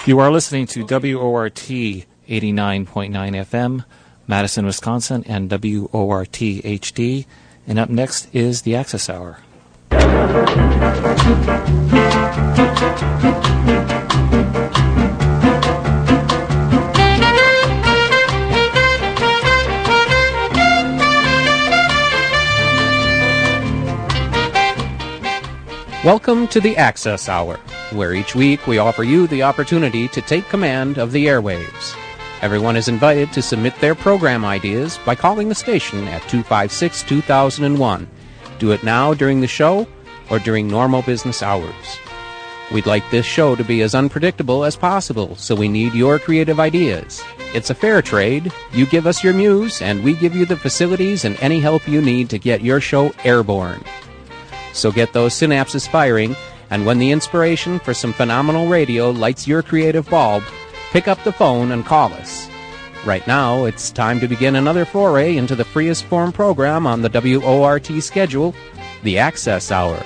You are listening to WORT 89.9 FM, Madison, Wisconsin, and WORT HD. And up next is the Access Hour. Welcome to the Access Hour, where each week we offer you the opportunity to take command of the airwaves. Everyone is invited to submit their program ideas by calling the station at 256-2001. Do it now during the show or during normal business hours. We'd like this show to be as unpredictable as possible, so we need your creative ideas. It's a fair trade. You give us your muse, and we give you the facilities and any help you need to get your show airborne. So get those synapses firing, and when the inspiration for some phenomenal radio lights your creative bulb, pick up the phone and call us. Right now, it's time to begin another foray into the freest form program on the WORT schedule, the Access Hour.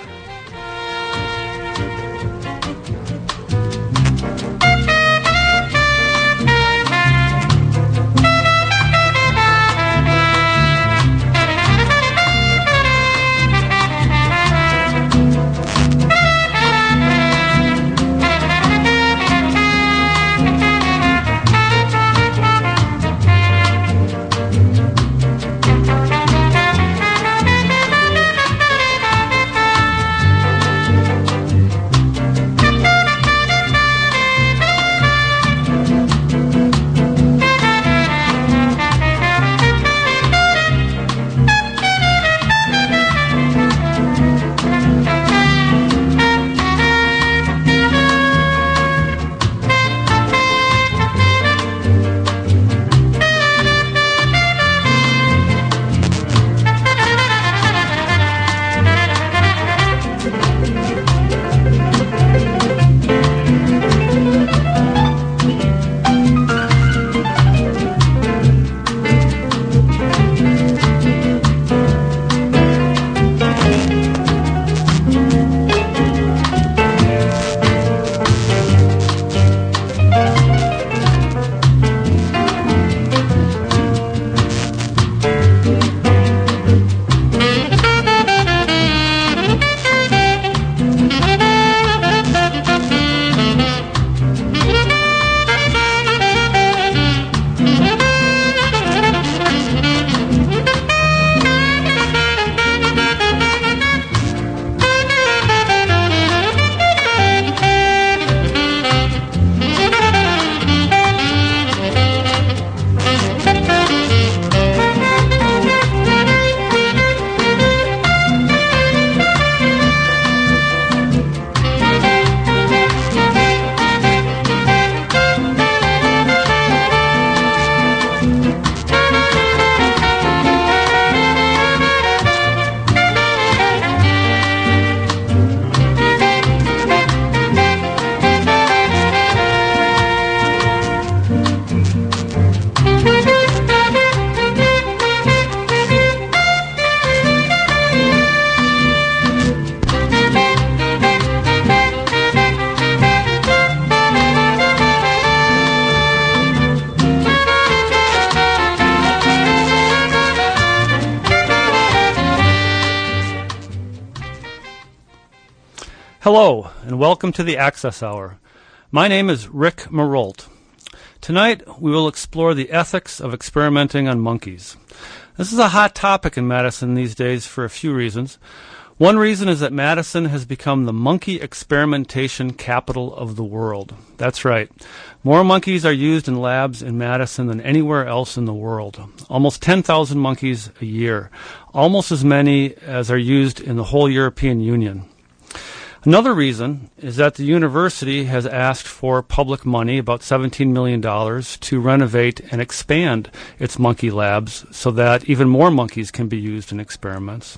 Hello, and welcome to the Access Hour. My name is Rick Marolt. Tonight, we will explore the ethics of experimenting on monkeys. This is a hot topic in Madison these days for a few reasons. One reason is that Madison has become the monkey experimentation capital of the world. That's right. More monkeys are used in labs in Madison than anywhere else in the world. Almost 10,000 monkeys a year. Almost as many as are used in the whole European Union. Another reason is that the university has asked for public money, about $17 million, to renovate and expand its monkey labs so that even more monkeys can be used in experiments.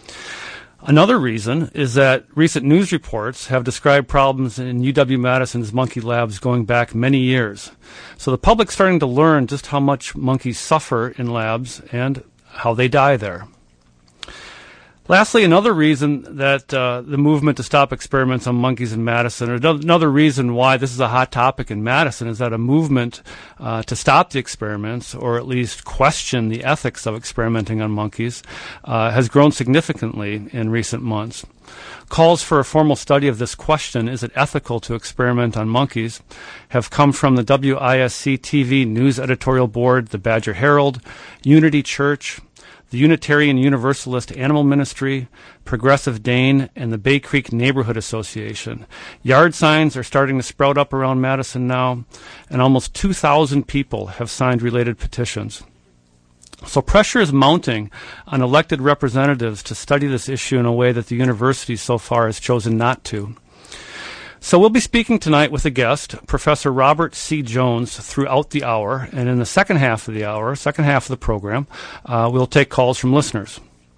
Another reason is that recent news reports have described problems in UW-Madison's monkey labs going back many years. So the public's starting to learn just how much monkeys suffer in labs and how they die there. Lastly, another reason that the movement to stop experiments on monkeys in Madison, or another reason why this is a hot topic in Madison, is that a movement to stop the experiments, or at least question the ethics of experimenting on monkeys, has grown significantly in recent months. Calls for a formal study of this question, is it ethical to experiment on monkeys, have come from the WISC TV News Editorial Board, the Badger Herald, Unity Church, the Unitarian Universalist Animal Ministry, Progressive Dane, and the Bay Creek Neighborhood Association. Yard signs are starting to sprout up around Madison now, and almost 2,000 people have signed related petitions. So pressure is mounting on elected representatives to study this issue in a way that the university so far has chosen not to. So we'll be speaking tonight with a guest, Professor Robert C. Jones, throughout the hour. And in the second half of the program, we'll take calls from listeners.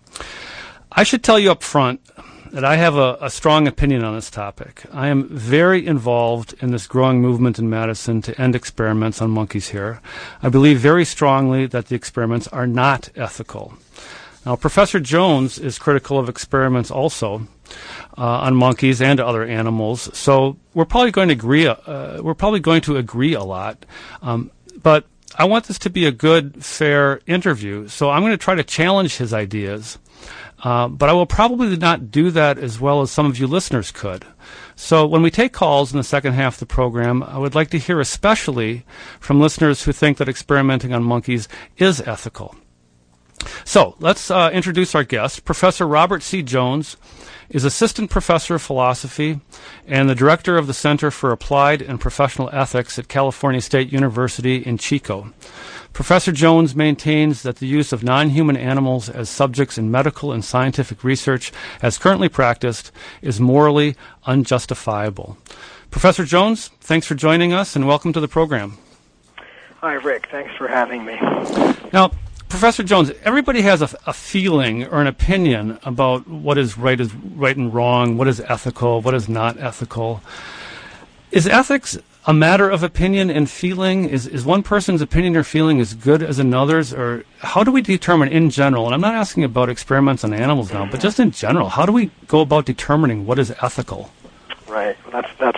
I should tell you up front that I have a strong opinion on this topic. I am very involved in this growing movement in Madison to end experiments on monkeys here. I believe very strongly that the experiments are not ethical. Now, Professor Jones is critical of experiments also on monkeys and other animals, so we're probably going to agree. Agree a lot, but I want this to be a good, fair interview. So I'm going to try to challenge his ideas, but I will probably not do that as well as some of you listeners could. So when we take calls in the second half of the program, I would like to hear especially from listeners who think that experimenting on monkeys is ethical. So let's introduce our guest. Professor Robert C. Jones is Assistant Professor of Philosophy and the Director of the Center for Applied and Professional Ethics at California State University in Chico. Professor Jones maintains that the use of non-human animals as subjects in medical and scientific research, as currently practiced, is morally unjustifiable. Professor Jones, thanks for joining us and welcome to the program. Hi, Rick. Thanks for having me. Now, Professor Jones, everybody has a feeling or an opinion about what is right and wrong, what is ethical, what is not ethical. Is ethics a matter of opinion and feeling? Is one person's opinion or feeling as good as another's? Or how do we determine in general, and I'm not asking about experiments on animals now, but just in general, how do we go about determining what is ethical? Right. That's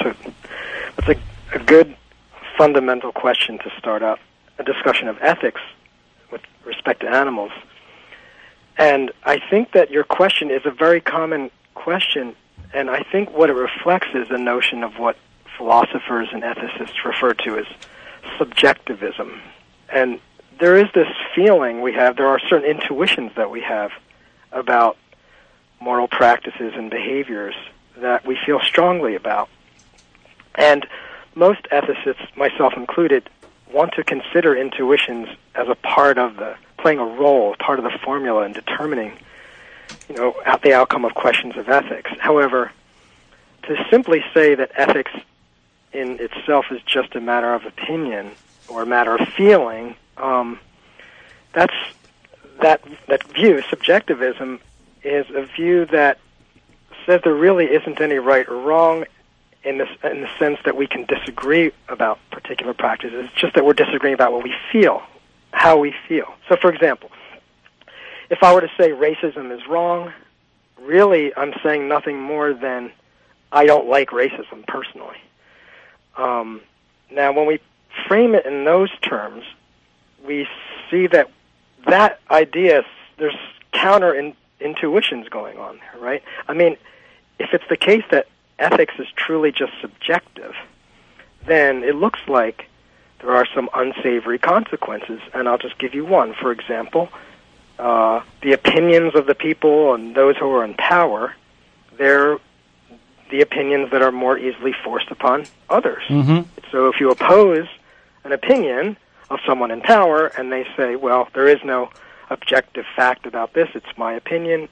a good fundamental question to start up a discussion of ethics with respect to animals. And I think that your question is a very common question, and I think what it reflects is a notion of what philosophers and ethicists refer to as subjectivism. And there is this feeling we have, there are certain intuitions that we have about moral practices and behaviors that we feel strongly about. And most ethicists, myself included, want to consider intuitions as a part of playing a role, part of the formula in determining, the outcome of questions of ethics. However, to simply say that ethics in itself is just a matter of opinion or a matter of feeling, that view, subjectivism, is a view that says there really isn't any right or wrong in the sense that we can disagree about particular practices. It's just that we're disagreeing about what we feel, how we feel. So, for example, if I were to say racism is wrong, really I'm saying nothing more than I don't like racism personally. Now, when we frame it in those terms, we see that idea, there's counter-intuitions going on there, right? I mean, if it's the case that ethics is truly just subjective, then it looks like there are some unsavory consequences, and I'll just give you one. For example, the opinions of the people and those who are in power, they're the opinions that are more easily forced upon others. Mm-hmm. So if you oppose an opinion of someone in power and they say, well, there is no objective fact about this, it's my opinion,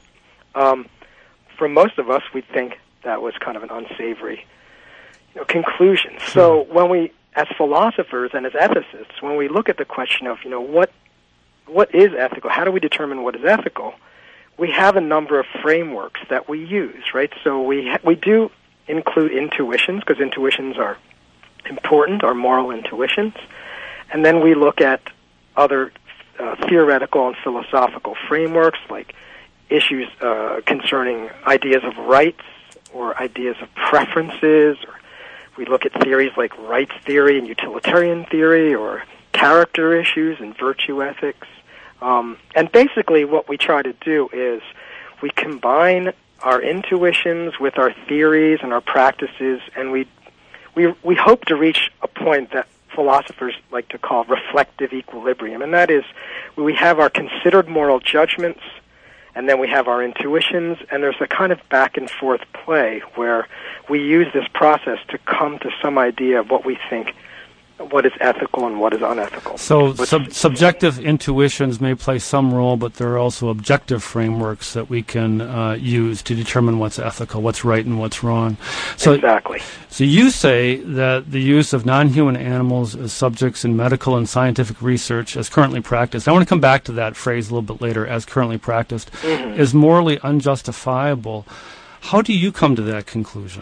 for most of us, we'd think that was kind of an unsavory conclusion. So when we, as philosophers and as ethicists, when we look at the question of, what is ethical, how do we determine what is ethical, we have a number of frameworks that we use, right? So we do include intuitions, because intuitions are important, our moral intuitions, and then we look at other theoretical and philosophical frameworks like issues concerning ideas of rights or ideas of preferences, or we look at theories like rights theory and utilitarian theory, or character issues and virtue ethics. And basically what we try to do is we combine our intuitions with our theories and our practices, and we hope to reach a point that philosophers like to call reflective equilibrium, and that is we have our considered moral judgments, and then we have our intuitions, and there's a kind of back and forth play where we use this process to come to some idea of what we think, what is ethical and what is unethical. So subjective intuitions may play some role, but there are also objective frameworks that we can use to determine what's ethical, what's right and what's wrong. So, exactly. So you say that the use of non-human animals as subjects in medical and scientific research as currently practiced, I want to come back to that phrase a little bit later, as currently practiced, is morally unjustifiable. How do you come to that conclusion?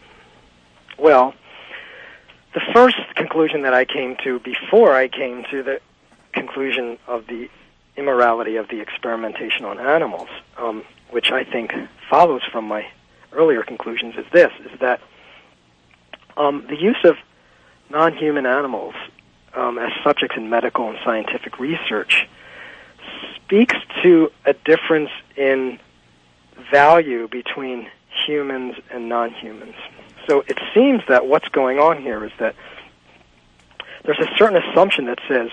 Well, the first conclusion that I came to before I came to the conclusion of the immorality of the experimentation on animals, which I think follows from my earlier conclusions, is this, is that the use of non-human animals as subjects in medical and scientific research speaks to a difference in value between humans and non-humans. So it seems that what's going on here is that there's a certain assumption that says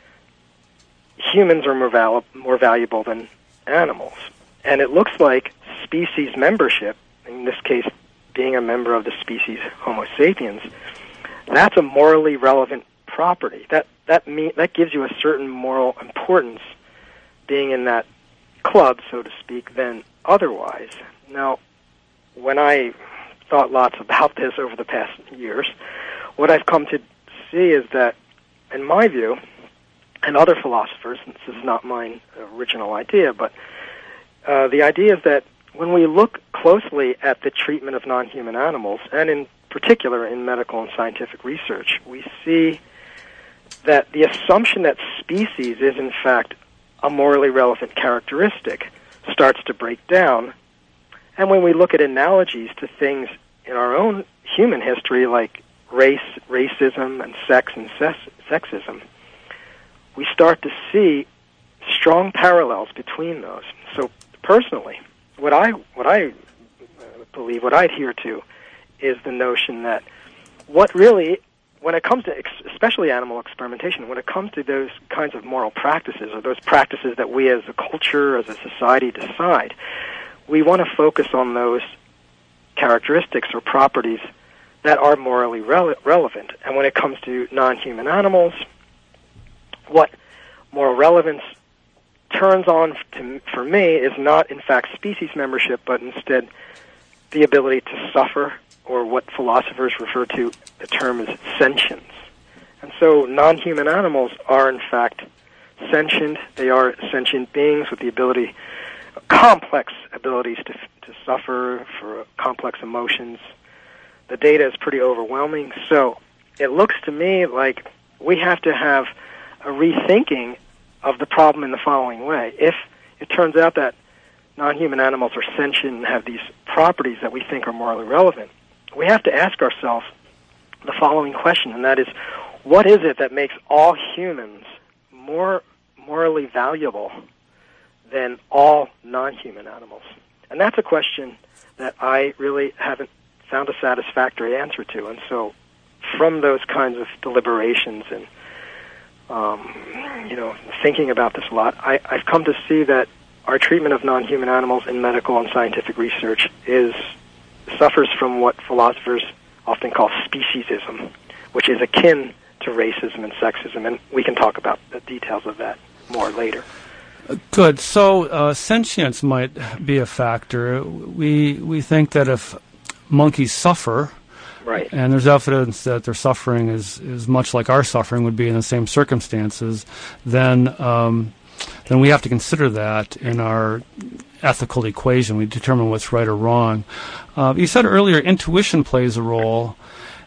humans are more valuable than animals. And it looks like species membership, in this case being a member of the species Homo sapiens, that's a morally relevant property. That gives you a certain moral importance being in that club, so to speak, than otherwise. Now, when I thought lots about this over the past years, what I've come to see is that, in my view, and other philosophers, and this is not my original idea, but the idea is that when we look closely at the treatment of non-human animals, and in particular in medical and scientific research, we see that the assumption that species is in fact a morally relevant characteristic starts to break down. And when we look at analogies to things in our own human history, like racism, and sex and sexism, we start to see strong parallels between those. So personally, what I believe, what I adhere to, is the notion that what really, when it comes to especially animal experimentation, when it comes to those kinds of moral practices, or those practices that we as a culture, as a society decide, we want to focus on those characteristics or properties that are morally relevant. And when it comes to non-human animals, what moral relevance turns on for me is not, in fact, species membership, but instead the ability to suffer, or what philosophers refer to the term as sentience. And so non-human animals are, in fact, sentient. They are sentient beings with the ability, complex abilities to suffer, for complex emotions. The data is pretty overwhelming. So it looks to me like we have to have a rethinking of the problem in the following way. If it turns out that non-human animals are sentient and have these properties that we think are morally relevant, we have to ask ourselves the following question, and that is, what is it that makes all humans more morally valuable than all non-human animals? And that's a question that I really haven't found a satisfactory answer to. And so from those kinds of deliberations and thinking about this a lot, I've come to see that our treatment of non-human animals in medical and scientific research suffers from what philosophers often call speciesism, which is akin to racism and sexism, and we can talk about the details of that more later. Good. So sentience might be a factor. We think that if monkeys suffer, right, and there's evidence that their suffering is much like our suffering would be in the same circumstances, then we have to consider that in our ethical equation. We determine what's right or wrong. You said earlier intuition plays a role,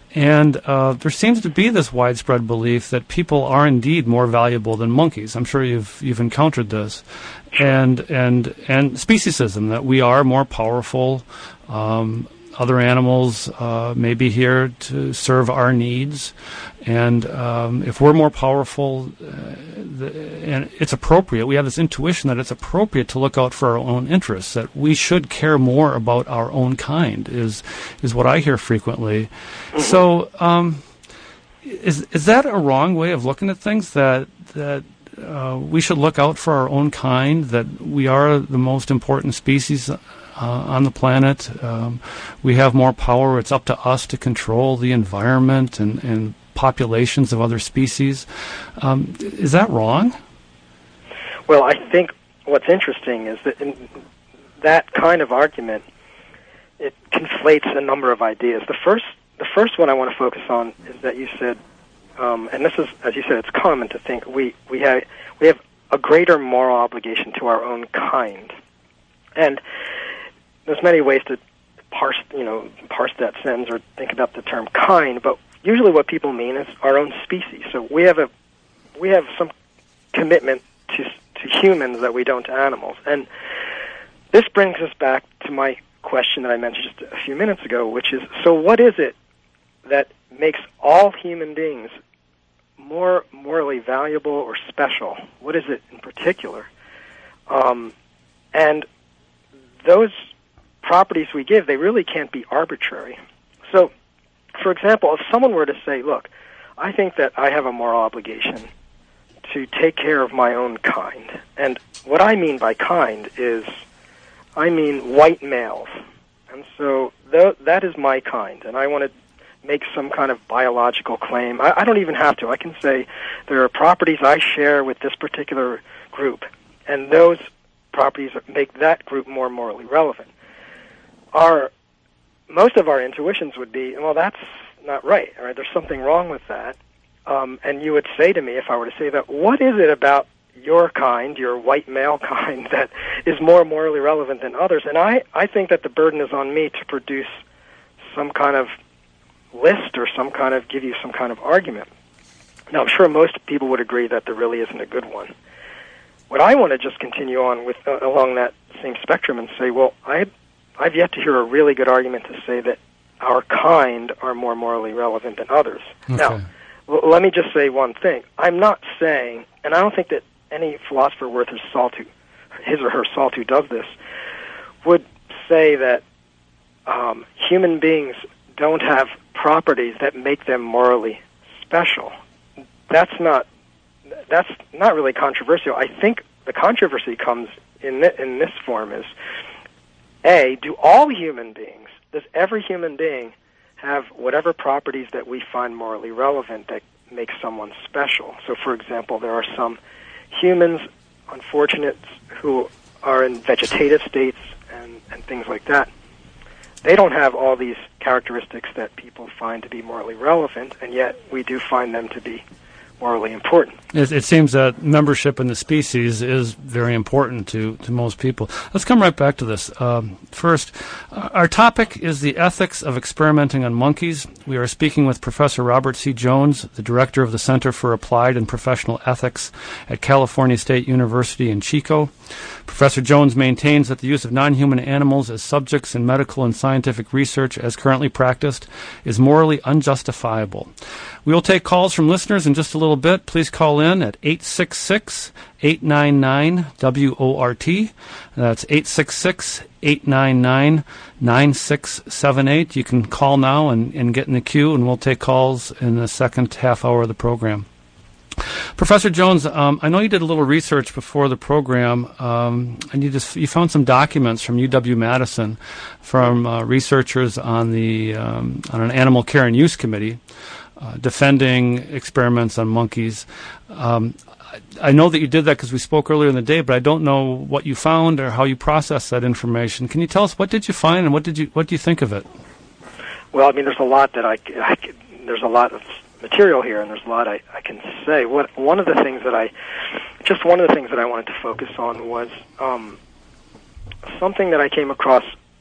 And there seems to be this widespread belief that people are indeed more valuable than monkeys. I'm sure you've encountered this, and speciesism, that we are more powerful. Other animals may be here to serve our needs, and if we're more powerful, and it's appropriate, we have this intuition that it's appropriate to look out for our own interests, that we should care more about our own kind, is what I hear frequently. Mm-hmm. So is that a wrong way of looking at things, that we should look out for our own kind, that we are the most important species on the planet? We have more power. It's up to us to control the environment and populations of other species. Is that wrong? Well, I think what's interesting is that in that kind of argument, it conflates a number of ideas. The first one I want to focus on is that you said, and this is, as you said, it's common to think we have a greater moral obligation to our own kind, and there's many ways to parse that sentence or think about the term kind, but usually what people mean is our own species. So we have some commitment to humans that we don't to animals. And this brings us back to my question that I mentioned just a few minutes ago, which is, so what is it that makes all human beings more morally valuable or special? What is it in particular? And those properties we give, they really can't be arbitrary. So, for example, if someone were to say, look, I think that I have a moral obligation to take care of my own kind. And what I mean by kind is, I mean white males. And so that is my kind, and I want to make some kind of biological claim. I don't even have to. I can say there are properties I share with this particular group, and those properties make that group more morally relevant. Most of our intuitions would be, well, that's not right. All right, there's something wrong with that. And you would say to me, if I were to say that, what is it about your kind, your white male kind, that is more morally relevant than others? And I think that the burden is on me to produce some kind of list or give you some kind of argument. Now, I'm sure most people would agree that there really isn't a good one. What I want to just continue on with along that same spectrum and say, well, I've yet to hear a really good argument to say that our kind are more morally relevant than others. Okay. Now, let me just say one thing. I'm not saying, and I don't think that any philosopher worth his or her salt who does this, would say that human beings don't have properties that make them morally special. That's not really controversial. I think the controversy comes in this form is, A, do all human beings, does every human being have whatever properties that we find morally relevant that make someone special? So, for example, there are some humans, unfortunates, who are in vegetative states and things like that. They don't have all these characteristics that people find to be morally relevant, and yet we do find them to be morally important. It seems that membership in the species is very important to most people. Let's come right back to this. First, our topic is the ethics of experimenting on monkeys. We are speaking with Professor Robert C. Jones, the director of the Center for Applied and Professional Ethics at California State University in Chico. Professor Jones maintains that the use of non-human animals as subjects in medical and scientific research as currently practiced is morally unjustifiable. We will take calls from listeners in just a little bit. Please call in at 866-899-WORT. That's 866-899-9678. You can call now and get in the queue, and we'll take calls in the second half hour of the program. Professor Jones, I know you did a little research before the program, and you found some documents from UW-Madison from researchers on an animal care and use committee defending experiments on monkeys. I know that you did that because we spoke earlier in the day, but I don't know what you found or how you processed that information. Can you tell us what did you find and what do you think of it? Well, I mean, there's a lot that there's a lot of material here, and there's a lot I can say. One of the things that I wanted to focus on was something that I came across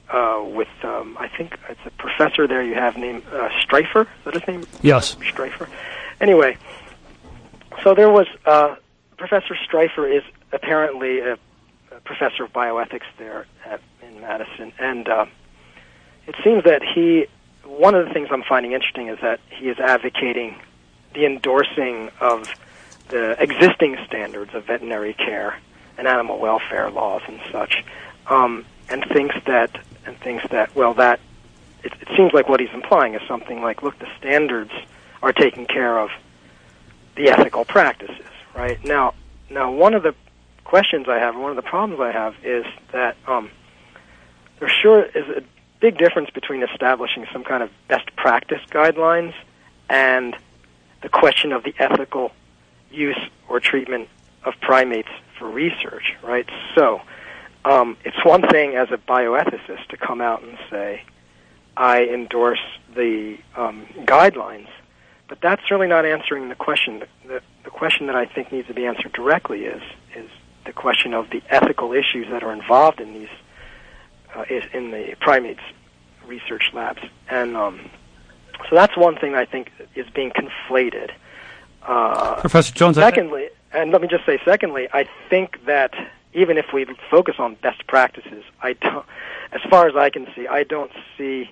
with, I think it's a professor there you have named Streifer. Is that his name? Yes. Streifer. Anyway, so there was, Professor Streifer is apparently a professor of bioethics there in Madison, and it seems that one of the things I'm finding interesting is that he is advocating the endorsing of the existing standards of veterinary care and animal welfare laws and such, and thinks that well, that it seems like what he's implying is something like, look, the standards are taking care of the ethical practices, right? Now, one of the questions I have, one of the problems I have, is that there sure is a big difference between establishing some kind of best practice guidelines and the question of the ethical use or treatment of primates for research, right? So it's one thing as a bioethicist to come out and say, I endorse the guidelines, but that's really not answering the question. The question that I think needs to be answered directly is the question of the ethical issues that are involved in these in the primates research labs, and so that's one thing I think is being conflated. Professor Jones. Secondly, and let me just say, I think that even if we focus on best practices, as far as I can see, I don't see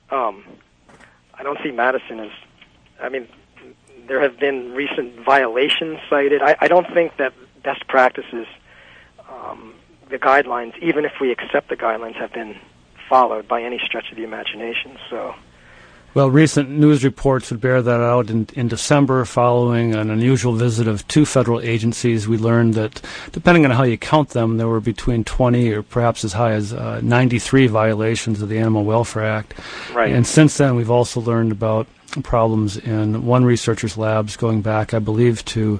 Madison as. I mean, there have been recent violations cited. I don't think that best practices, the guidelines, even if we accept the guidelines, have been followed by any stretch of the imagination. So, well, recent news reports would bear that out. In December, following an unusual visit of 2 federal agencies, we learned that, depending on how you count them, there were between 20 or perhaps as high as 93 violations of the Animal Welfare Act. Right. And since then, we've also learned about problems in one researcher's labs going back, I believe, to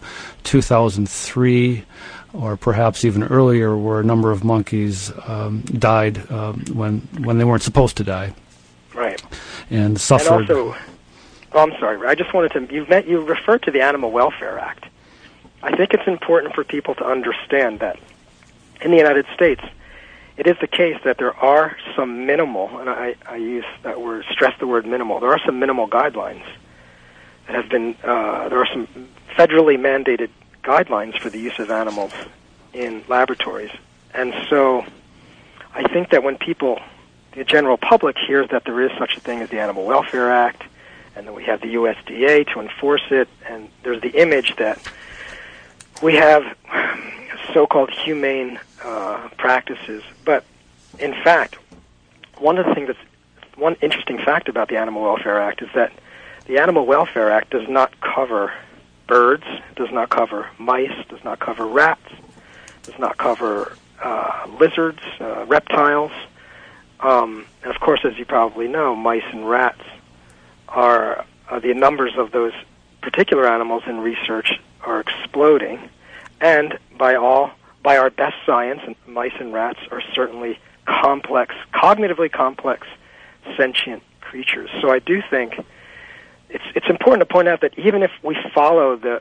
2003, or perhaps even earlier, where a number of monkeys died when they weren't supposed to die. Right. And suffered. And also, I'm sorry, I just wanted to, you referred to the Animal Welfare Act. I think it's important for people to understand that in the United States, it is the case that there are some minimal, and I use that word, stress the word minimal, there are some minimal guidelines that have been, there are some federally mandated guidelines for the use of animals in laboratories. And so I think that when people, the general public, hears that there is such a thing as the Animal Welfare Act, and that we have the USDA to enforce it, and there's the image that we have so-called humane practices. But in fact, one interesting fact about the Animal Welfare Act is that the Animal Welfare Act does not cover birds, does not cover mice, does not cover rats, does not cover lizards, reptiles. And of course, as you probably know, mice and rats are the numbers of those particular animals in research are exploding, and by our best science, mice and rats are certainly cognitively complex, sentient creatures. So I do think it's important to point out that even if we follow the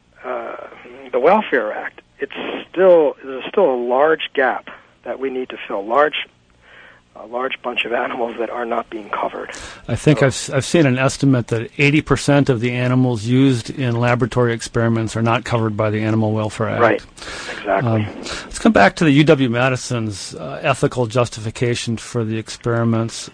Welfare Act, there's still a large gap that we need to fill. A large bunch of animals that are not being covered. I think I've seen an estimate that 80% of the animals used in laboratory experiments are not covered by the Animal Welfare Act. Right, exactly. Let's come back to the UW-Madison's ethical justification for the experiments.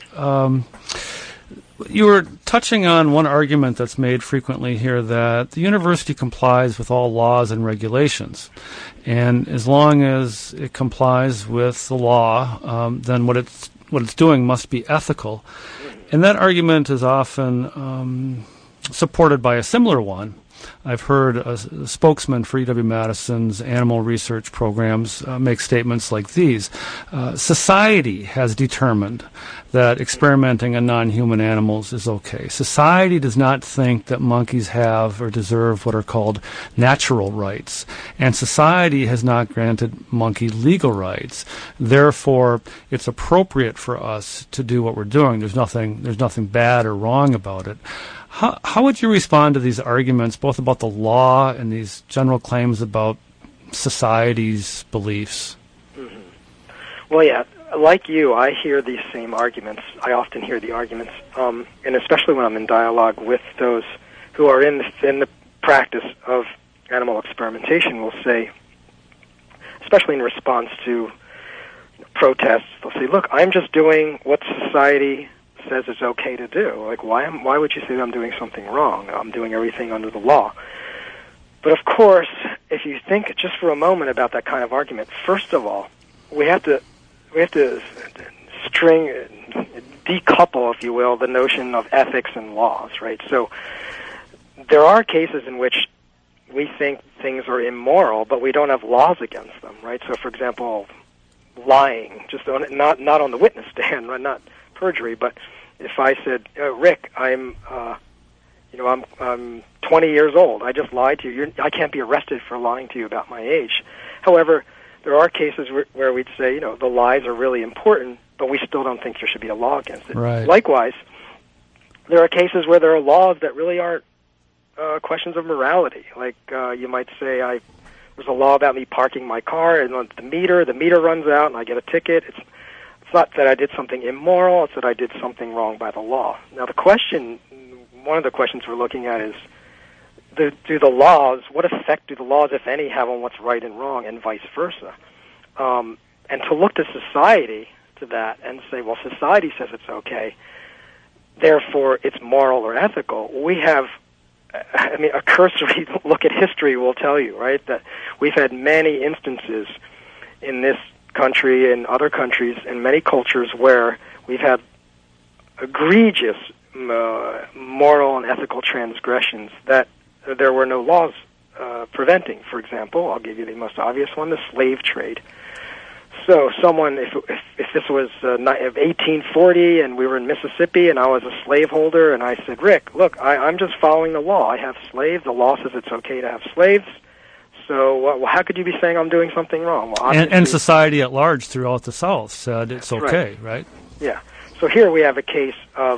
You were touching on one argument that's made frequently here, that the university complies with all laws and regulations. And as long as it complies with the law, then what it's doing must be ethical. And that argument is often supported by a similar one. I've heard a spokesman for UW-Madison's animal research programs make statements like these. Society has determined that experimenting on non-human animals is okay. Society does not think that monkeys have or deserve what are called natural rights. And society has not granted monkey legal rights. Therefore, it's appropriate for us to do what we're doing. There's nothing bad or wrong about it. How would you respond to these arguments, both about the law and these general claims about society's beliefs? Mm-hmm. Well, yeah, like you, I hear these same arguments. I often hear the arguments, and especially when I'm in dialogue with those who are in the practice of animal experimentation, will say, especially in response to protests, they'll say, "Look, I'm just doing what society says is okay to do. Like, why would you say that I'm doing something wrong? I'm doing everything under the law." But of course, if you think just for a moment about that kind of argument, first of all, we have to decouple, if you will, the notion of ethics and laws, right? So there are cases in which we think things are immoral, but we don't have laws against them, right? So, for example, lying, just not on the witness stand, right? Not perjury, but if I said, "Rick, I'm 20 years old. I just lied to you. I can't be arrested for lying to you about my age." However, there are cases where we'd say, the lies are really important, but we still don't think there should be a law against it. Right. Likewise, there are cases where there are laws that really aren't questions of morality. Like you might say, there's a law about me parking my car, and the meter runs out, and I get a ticket. It's not that I did something immoral; it's that I did something wrong by the law. Now, one of the questions we're looking at is, what effect do the laws, if any, have on what's right and wrong, and vice versa? And to look to society to that and say, well, society says it's okay, therefore it's moral or ethical. We have, a cursory look at history will tell you, right, that we've had many instances in this country and other countries and many cultures where we've had egregious moral and ethical transgressions that there were no laws preventing. For example, I'll give you the most obvious one, the slave trade. So someone, if this was 1840 and we were in Mississippi and I was a slaveholder and I said, "Rick, look, I'm just following the law. I have slaves. The law says it's okay to have slaves. So how could you be saying I'm doing something wrong?" Well, and society at large throughout the South said it's okay, right? Yeah. So here we have a case of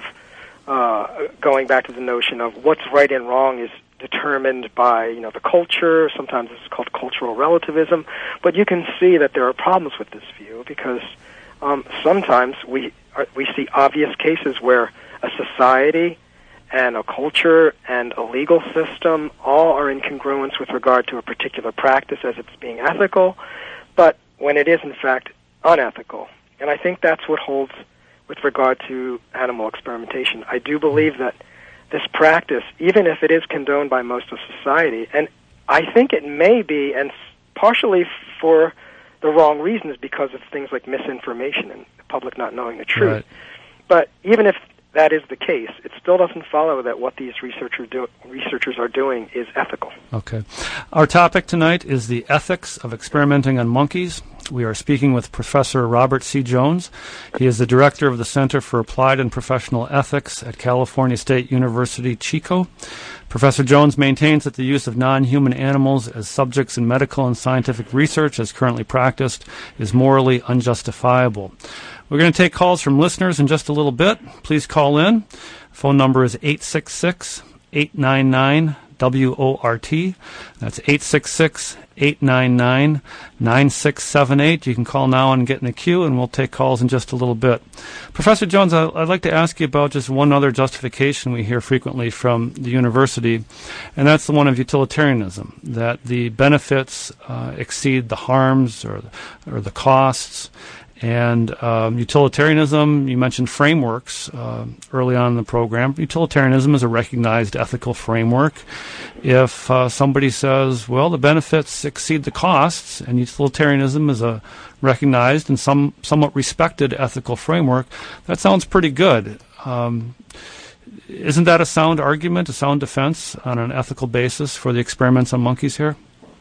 going back to the notion of what's right and wrong is determined by the culture. Sometimes this is called cultural relativism, but you can see that there are problems with this view because sometimes we see obvious cases where a society and a culture and a legal system all are in congruence with regard to a particular practice as it's being ethical, but when it is in fact unethical. And I think that's what holds with regard to animal experimentation. I do believe that this practice, even if it is condoned by most of society, and I think it may be, and partially for the wrong reasons because of things like misinformation and the public not knowing the truth. Right. But even if that is the case, it still doesn't follow that what these researchers are doing is ethical. Okay. Our topic tonight is the ethics of experimenting on monkeys. We are speaking with Professor Robert C. Jones. He is the director of the Center for Applied and Professional Ethics at California State University, Chico. Professor Jones maintains that the use of non-human animals as subjects in medical and scientific research as currently practiced is morally unjustifiable. We're going to take calls from listeners in just a little bit. Please call in. Phone number is 866-899-WORT. That's 866-899-9678. You can call now and get in the queue, and we'll take calls in just a little bit. Professor Jones, I'd like to ask you about just one other justification we hear frequently from the university, and that's the one of utilitarianism, that the benefits exceed the harms or the costs. And utilitarianism, you mentioned frameworks early on in the program. Utilitarianism is a recognized ethical framework. If somebody says, well, the benefits exceed the costs, and utilitarianism is a recognized and somewhat respected ethical framework, that sounds pretty good. Isn't that a sound argument, a sound defense on an ethical basis for the experiments on monkeys here?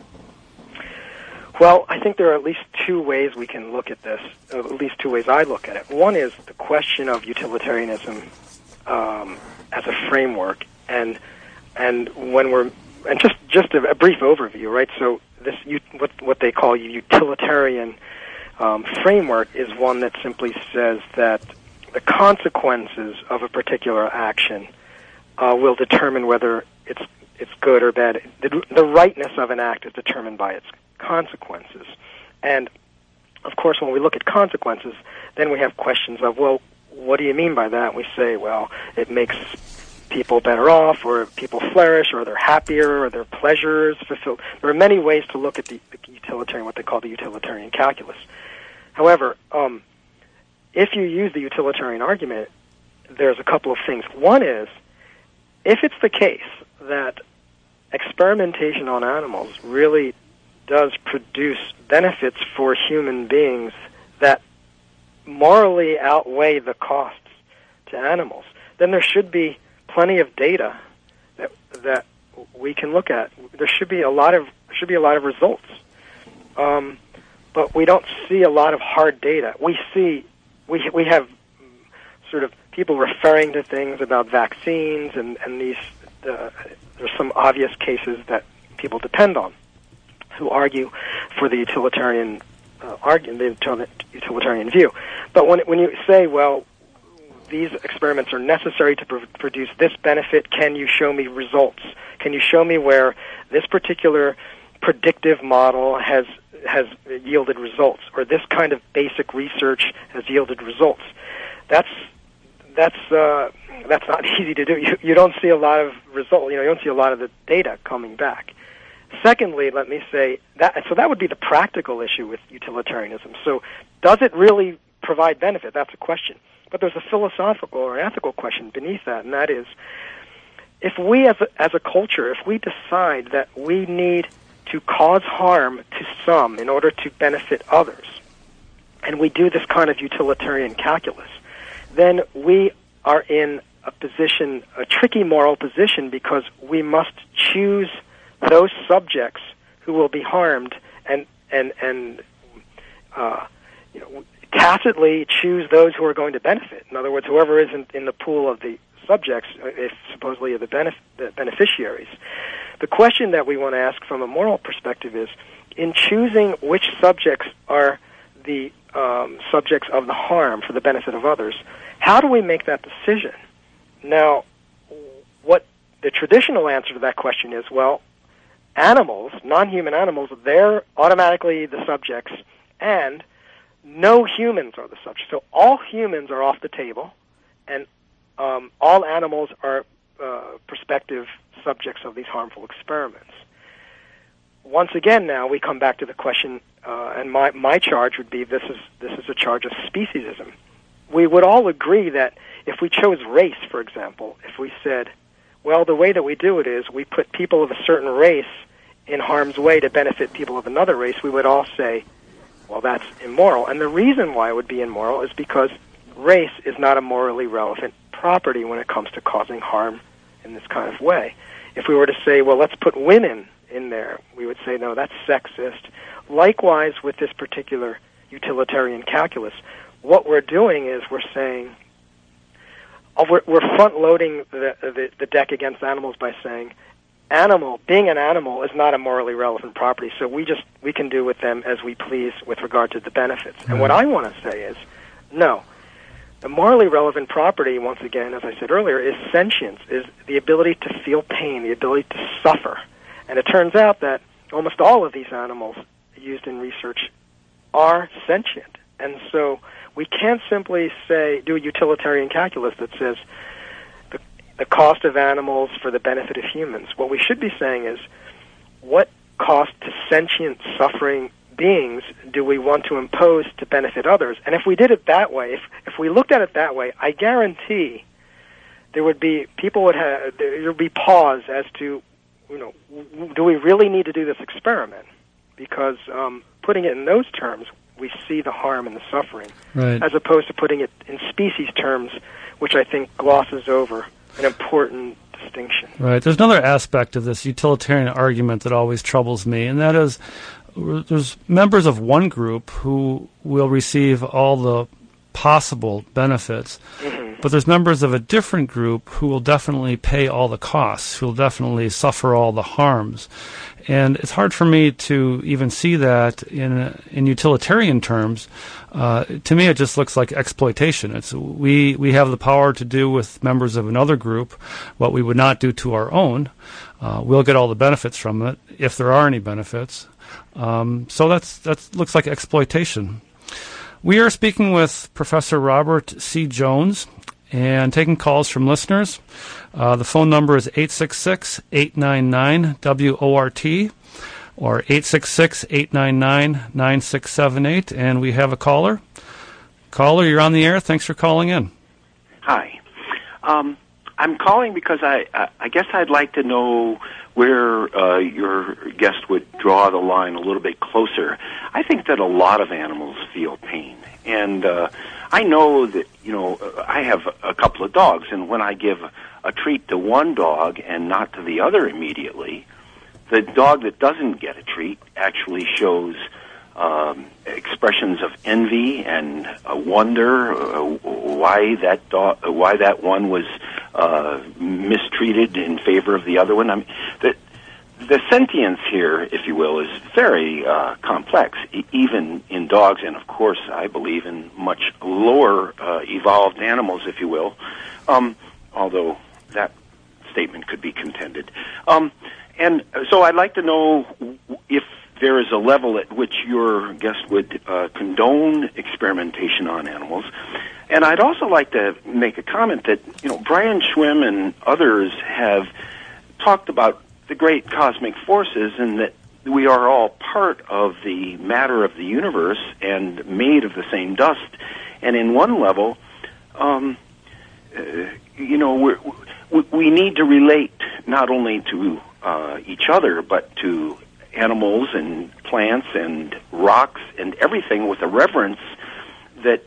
Well, I think there are at least two ways we can look at this, at least two ways I look at it. One is the question of utilitarianism as a framework, and just a brief overview, right? So this what they call utilitarian framework is one that simply says that the consequences of a particular action will determine whether it's good or bad. The rightness of an act is determined by its consequences. And Of course, when we look at consequences, then we have questions of, well, what do you mean by that? And we say, well, it makes people better off, or people flourish, or they're happier, or their pleasures fulfilled. There are many ways to look at the utilitarian, what they call the utilitarian calculus. However, if you use the utilitarian argument, there's a couple of things. One is, if it's the case that experimentation on animals really does produce benefits for human beings that morally outweigh the costs to animals, then there should be plenty of data that we can look at. There should be a lot of results, but we don't see a lot of hard data. We have sort of people referring to things about vaccines, and these there's some obvious cases that people depend on who argue for the utilitarian utilitarian view. But when you say, well, these experiments are necessary to produce this benefit, can you show me results? Can you show me where this particular predictive model has yielded results, or this kind of basic research has yielded results? That's not easy to do. You don't see a lot of results. You don't see a lot of the data coming back. Secondly, let me say that would be the practical issue with utilitarianism. So, does it really provide benefit? That's a question. But there's a philosophical or ethical question beneath that, and that is, if we as a culture, if we decide that we need to cause harm to some in order to benefit others, and we do this kind of utilitarian calculus, then we are in a tricky moral position, because we must choose those subjects who will be harmed and tacitly choose those who are going to benefit. In other words, whoever isn't in the pool of the subjects is supposedly the beneficiaries. The question that we want to ask from a moral perspective is, in choosing which subjects are the subjects of the harm for the benefit of others, how do we make that decision? Now, what the traditional answer to that question is, well, animals, non-human animals, they're automatically the subjects, and no humans are the subjects. So all humans are off the table, and all animals are prospective subjects of these harmful experiments. Once again, now we come back to the question, and my charge would be, this is a charge of speciesism. We would all agree that if we chose race, for example, if we said, well, the way that we do it is we put people of a certain race in harm's way to benefit people of another race, we would all say, well, that's immoral. And the reason why it would be immoral is because race is not a morally relevant property when it comes to causing harm in this kind of way. If we were to say, well, let's put women in there, we would say, no, that's sexist. Likewise, with this particular utilitarian calculus, what we're doing is we're saying, we're front-loading the deck against animals by saying, being an animal is not a morally relevant property, so we can do with them as we please with regard to the benefits. And what I want to say is, no. The morally relevant property, once again, as I said earlier, is sentience, is the ability to feel pain, the ability to suffer. And it turns out that almost all of these animals used in research are sentient. And so we can't simply do a utilitarian calculus that says the cost of animals for the benefit of humans. What we should be saying is, what cost to sentient, suffering beings do we want to impose to benefit others? And if we did it that way, if we looked at it that way, I guarantee there would be pause as to, do we really need to do this experiment? Because putting it in those terms, we see the harm and the suffering, right, as opposed to putting it in species terms, which I think glosses over an important distinction. Right. There's another aspect of this utilitarian argument that always troubles me, and that is there's members of one group who will receive all the possible benefits, but there's members of a different group who will definitely pay all the costs, who will definitely suffer all the harms. And it's hard for me to even see that in utilitarian terms. To me, it just looks like exploitation. It's we have the power to do with members of another group what we would not do to our own. We'll get all the benefits from it, if there are any benefits. So that looks like exploitation. We are speaking with Professor Robert C. Jones and taking calls from listeners. The phone number is 866-899-WORT or 866-899-9678, and we have a caller. Caller, you're on the air. Thanks for calling in. Hi. I'm calling because I guess I'd like to know where your guest would draw the line a little bit closer. I think that a lot of animals feel pain. And I know that, I have a couple of dogs, and when I give a treat to one dog and not to the other immediately, the dog that doesn't get a treat actually shows expressions of envy and wonder why that one was mistreated in favor of the other one. I mean, the sentience here, if you will, is very complex, even in dogs, and of course, I believe in much lower evolved animals, if you will, although that statement could be contended. And so I'd like to know if there is a level at which your guest would condone experimentation on animals. And I'd also like to make a comment that, Brian Schwimm and others have talked about the great cosmic forces and that we are all part of the matter of the universe and made of the same dust. And in one level, we need to relate not only to each other, but to animals and plants and rocks and everything with a reverence that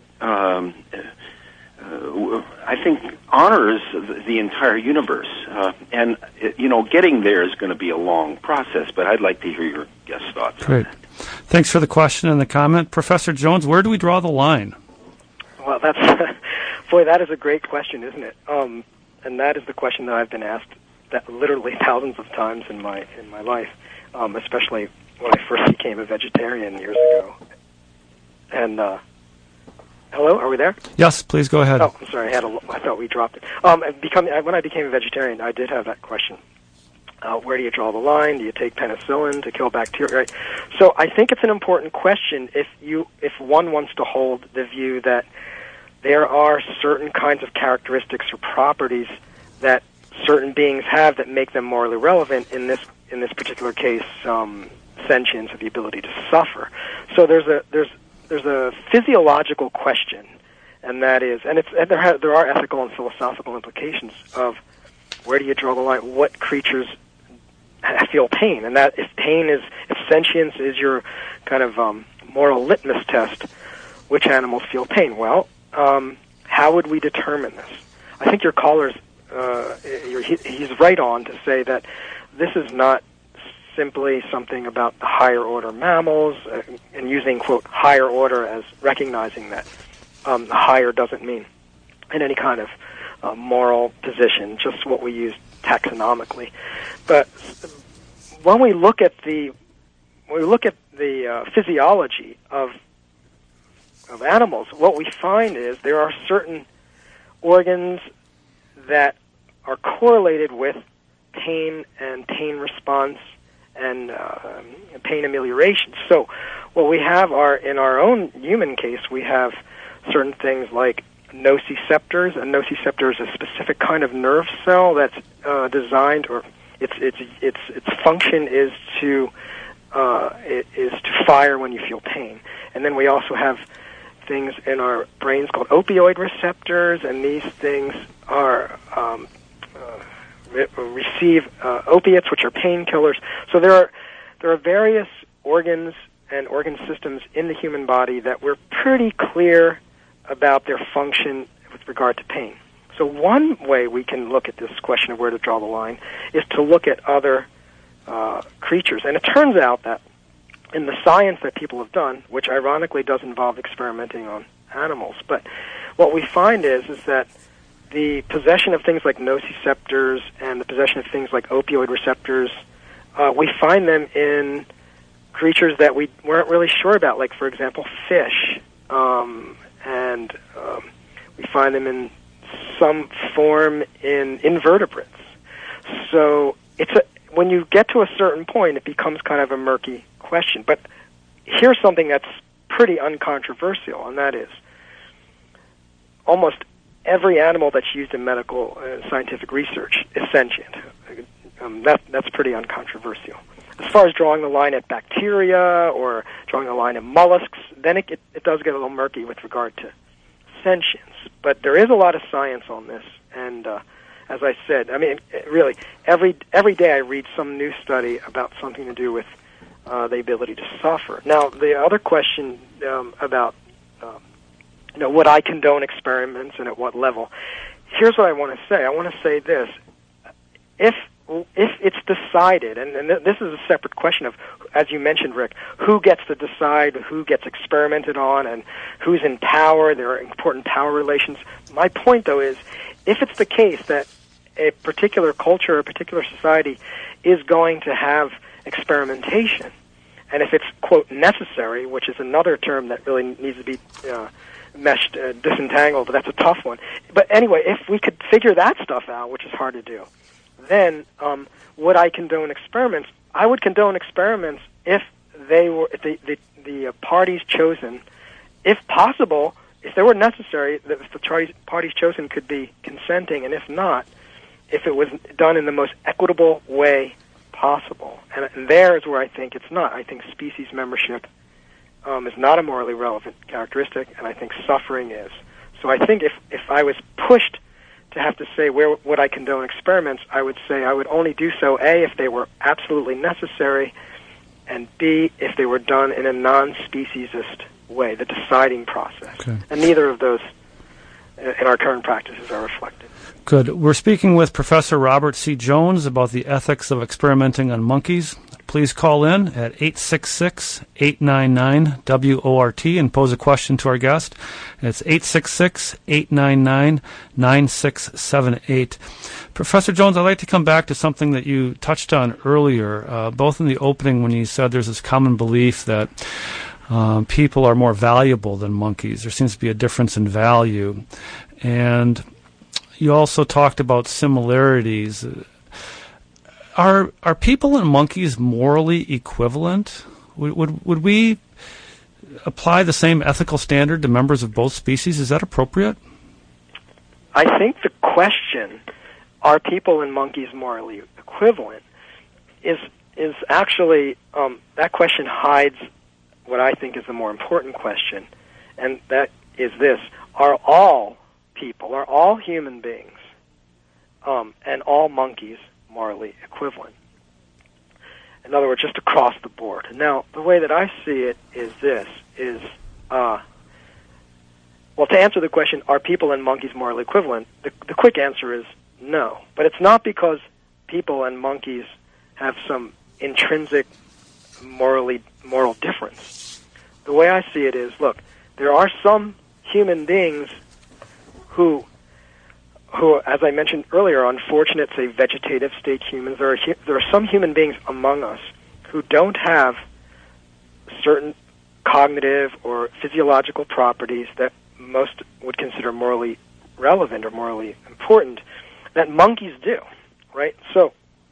I think honors the entire universe. And getting there is going to be a long process, but I'd like to hear your guest thoughts Great. on that. Thanks for the question and the comment. Professor Jones, where do we draw the line? Well, that is a great question, isn't it? And that is the question that I've been asked literally thousands of times in my life, especially when I first became a vegetarian years ago. And hello, are we there? Yes, please go ahead. Oh, I'm sorry. I thought we dropped it. When I became a vegetarian, I did have that question. Where do you draw the line? Do you take penicillin to kill bacteria? Right? So I think it's an important question if one wants to hold the view that there are certain kinds of characteristics or properties that certain beings have that make them morally relevant. In this particular case, sentience, or the ability to suffer. So there's a physiological question, and that is, and there are ethical and philosophical implications of where do you draw the line? What creatures feel pain, and that if sentience is your kind of moral litmus test, which animals feel pain? Well, how would we determine this? I think your caller's he's right on to say that this is not simply something about the higher order mammals, and using, quote, higher order as recognizing that higher doesn't mean in any kind of moral position, just what we use taxonomically. But when we look at the physiology of animals, what we find is there are certain organs that are correlated with pain and pain response and pain amelioration. So what we have are, in our own human case, we have certain things like nociceptors. A nociceptor is a specific kind of nerve cell that's designed, or its function is to fire when you feel pain. And then we also have things in our brains called opioid receptors, and these things are receive opiates, which are painkillers. So there are various organs and organ systems in the human body that we're pretty clear about their function with regard to pain. So one way we can look at this question of where to draw the line is to look at other creatures. And it turns out that in the science that people have done, which ironically does involve experimenting on animals, but what we find is that the possession of things like nociceptors and the possession of things like opioid receptors, we find them in creatures that we weren't really sure about, like, for example, fish. And we find them in some form in invertebrates. So when you get to a certain point, it becomes kind of a murky question. But here's something that's pretty uncontroversial, and that is almost every animal that's used in medical and scientific research is sentient. That's pretty uncontroversial. As far as drawing the line at bacteria or drawing the line at mollusks, then it does get a little murky with regard to sentience. But there is a lot of science on this, and as I said, I mean, really, every day I read some new study about something to do with the ability to suffer. Now, the other question about would I condone experiments and at what level? Here's what I want to say. I want to say this: if it's decided, and this is a separate question of, as you mentioned, Rick, who gets to decide who gets experimented on and who's in power. There are important power relations. My point, though, is if it's the case that a particular culture or a particular society is going to have experimentation, and if it's, quote, necessary, which is another term that really needs to be disentangled, but that's a tough one. But anyway, if we could figure that stuff out, which is hard to do, then would I condone experiments? I would condone experiments if they were the parties chosen, if possible, if they were necessary, that if the parties chosen could be consenting, and if not, if it was done in the most equitable way possible. And there is where I think it's not. I think species membership is not a morally relevant characteristic, and I think suffering is. So I think if I was pushed to have to say where would I condone experiments, I would say I would only do so, A, if they were absolutely necessary, and B, if they were done in a non-speciesist way, the deciding process. Okay. And neither of those in our current practices are reflected. Good. We're speaking with Professor Robert C. Jones about the ethics of experimenting on monkeys. Please call in at 866-899-WORT and pose a question to our guest. It's 866-899-9678. Professor Jones, I'd like to come back to something that you touched on earlier, both in the opening when you said there's this common belief that people are more valuable than monkeys. There seems to be a difference in value. And you also talked about similarities. Are people and monkeys morally equivalent? Would we apply the same ethical standard to members of both species? Is that appropriate? I think the question, are people and monkeys morally equivalent, is actually, that question hides what I think is the more important question, and that is this: are all people, are all human beings, and all monkeys morally equivalent? In other words, just across the board. Now, the way that I see it is this, well, to answer the question, are people and monkeys morally equivalent, the quick answer is no. But it's not because people and monkeys have some intrinsic moral difference. The way I see it is, look, there are some human beings who, as I mentioned earlier, are unfortunate, say, vegetative state humans. There are some human beings among us who don't have certain cognitive or physiological properties that most would consider morally relevant or morally important that monkeys do, right? So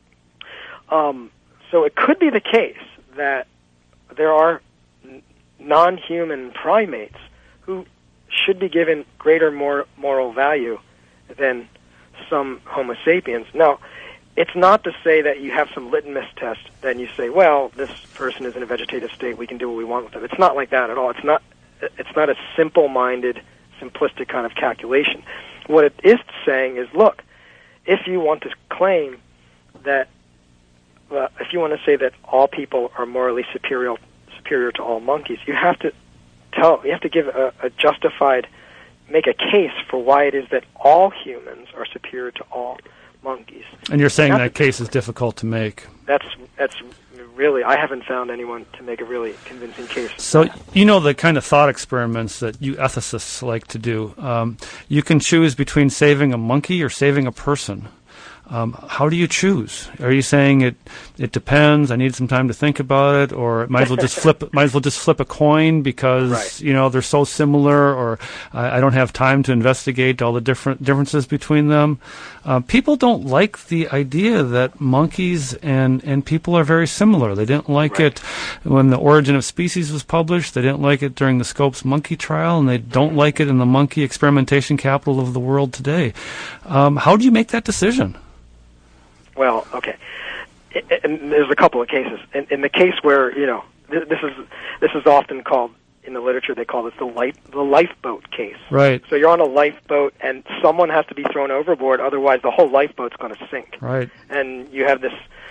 it could be the case that there are non-human primates who should be given greater moral value than some Homo sapiens. Now, it's not to say that you have some litmus test, then you say, well, this person is in a vegetative state, we can do what we want with them. It's not like that at all. It's not a simple-minded, simplistic kind of calculation. What it is saying is, look, if you want to claim that, if you want to say that all people are morally superior to all monkeys, you have to give a justified, make a case for why it is that all humans are superior to all monkeys. And you're saying that case is difficult to make. That's really, I haven't found anyone to make a really convincing case. So you know the kind of thought experiments that you ethicists like to do. You can choose between saving a monkey or saving a person. How do you choose? Are you saying it depends? I need some time to think about it, or might as well just flip a coin because right. They're so similar, or I don't have time to investigate all the differences between them. People don't like the idea that monkeys and people are very similar. They didn't like it when The Origin of Species was published. They didn't like it during the Scopes monkey trial, and they don't like it in the monkey experimentation capital of the world today. How do you make that decision? Well, okay. And there's a couple of cases. In the case where this is often called in the literature, they call it the lifeboat case. Right. So you're on a lifeboat, and someone has to be thrown overboard, otherwise the whole lifeboat's going to sink. Right. And you have this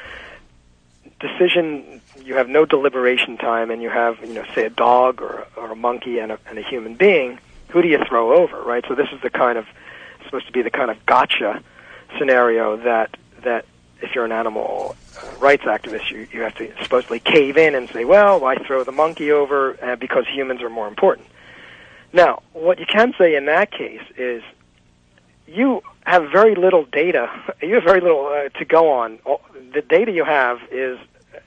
decision. You have no deliberation time, and you have say a dog or a monkey and a human being. Who do you throw over? Right. So this is supposed to be the kind of gotcha scenario that if you're an animal rights activist, you have to supposedly cave in and say, well, why throw the monkey over because humans are more important. Now, what you can say in that case is you have very little data. You have very little to go on. The data you have is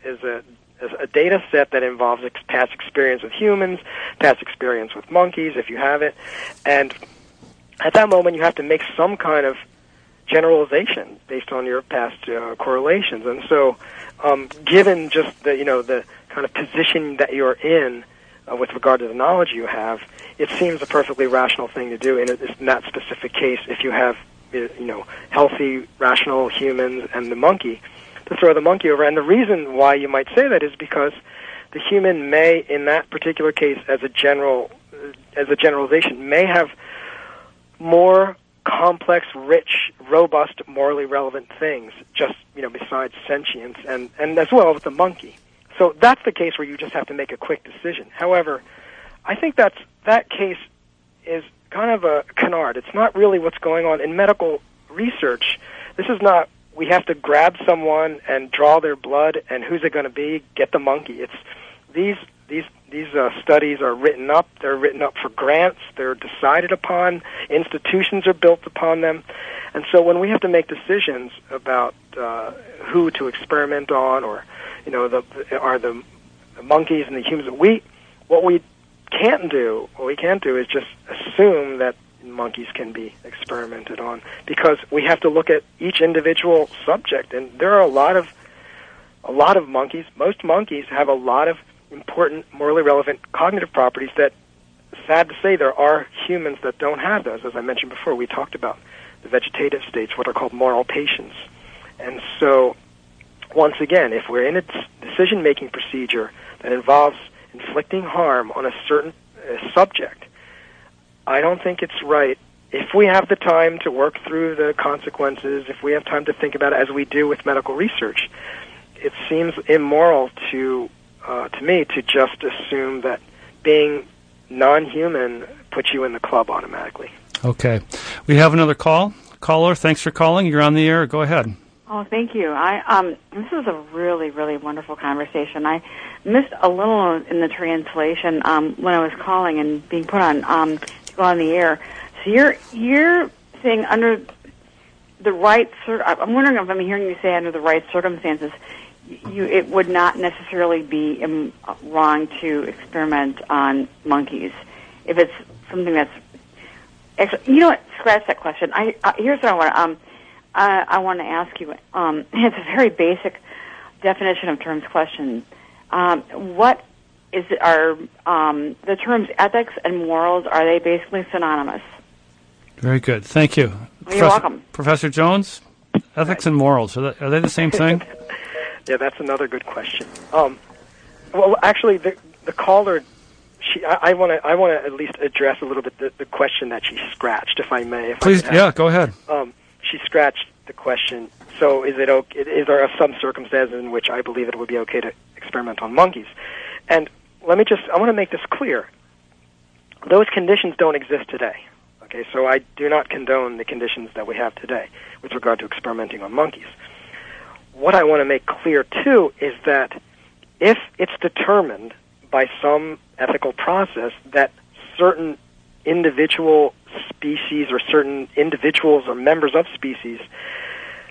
a data set that involves past experience with humans, past experience with monkeys, if you have it, and at that moment you have to make some kind of generalization based on your past correlations. And so given just the kind of position that you're in with regard to the knowledge you have, it seems a perfectly rational thing to do in that specific case if you have healthy, rational humans and the monkey, to throw the monkey over. And the reason why you might say that is because the human may, in that particular case, as a generalization, may have more complex, rich, robust, morally relevant things, just besides sentience, and as well with the monkey. So that's the case where you just have to make a quick decision. However, I think that case is kind of a canard. It's not really what's going on in medical research. This is not, we have to grab someone and draw their blood, and who's it going to be? Get the monkey. It's these studies are written up. They're written up for grants. They're decided upon. Institutions are built upon them. And so when we have to make decisions about who to experiment on, or are the monkeys and the humans, what we can't do is just assume that monkeys can be experimented on, because we have to look at each individual subject. And there are a lot of monkeys. Most monkeys have a lot of important, morally relevant cognitive properties that, sad to say, there are humans that don't have those. As I mentioned before, we talked about the vegetative states, what are called moral patients. And so, once again, if we're in a decision-making procedure that involves inflicting harm on a certain subject, I don't think it's right. If we have the time to work through the consequences, if we have time to think about it as we do with medical research, it seems immoral to me to just assume that being non-human puts you in the club automatically. Okay. We have another call. Caller, thanks for calling. You're on the air. Go ahead. Oh, thank you. This was a really, really wonderful conversation. I missed a little in the translation when I was calling and being put on to go on the air. So you're saying under the right I'm wondering if I'm hearing you say under the right circumstances, it would not necessarily be wrong to experiment on monkeys if it's something that's actually, scratch that question. Here's what I want to ask you. It's a very basic definition of terms question. What is it? Are the terms ethics and morals, are they basically synonymous? Very good. Thank you. You're welcome. Professor Jones, ethics and morals, are they the same thing? Yeah, that's another good question. Well, actually, the caller, I want to at least address a little bit the question that she scratched, if I may. Please, go ahead. She scratched the question. So, is there some circumstances in which I believe it would be okay to experiment on monkeys? And I want to make this clear. Those conditions don't exist today. Okay, so I do not condone the conditions that we have today with regard to experimenting on monkeys. What I want to make clear, too, is that if it's determined by some ethical process that certain individual species or certain individuals or members of species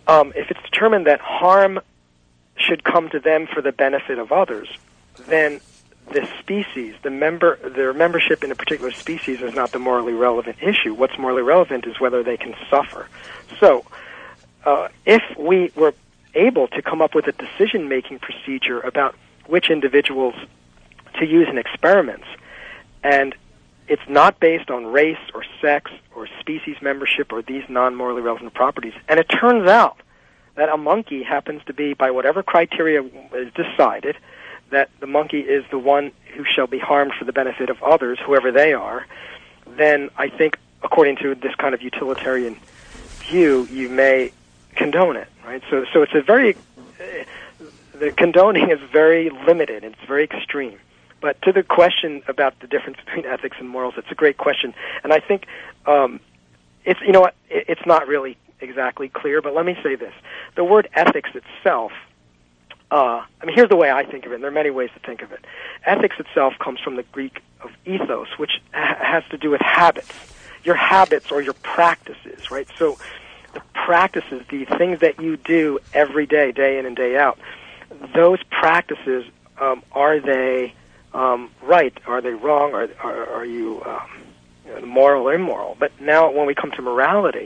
if it's determined that harm should come to them for the benefit of others, then the species, their membership in a particular species is not the morally relevant issue. What's morally relevant is whether they can suffer. So, if we were able to come up with a decision-making procedure about which individuals to use in experiments, and it's not based on race or sex or species membership or these non-morally relevant properties, and it turns out that a monkey happens to be, by whatever criteria is decided, that the monkey is the one who shall be harmed for the benefit of others, whoever they are, then I think, according to this kind of utilitarian view, you may condone it, right? So it's a very, the condoning is very limited, it's very extreme. But to the question about the difference between ethics and morals, it's a great question. And I think it's, you know what, it's not really exactly clear, but let me say this. The word ethics itself, I mean, here's the way I think of it, and there are many ways to think of it. Ethics itself comes from the Greek of ethos, which has to do with habits, your habits or your practices, right? So the practices, the things that you do every day, day in and day out, those practices, are they right? Are they wrong? Are you moral or immoral? But now when we come to morality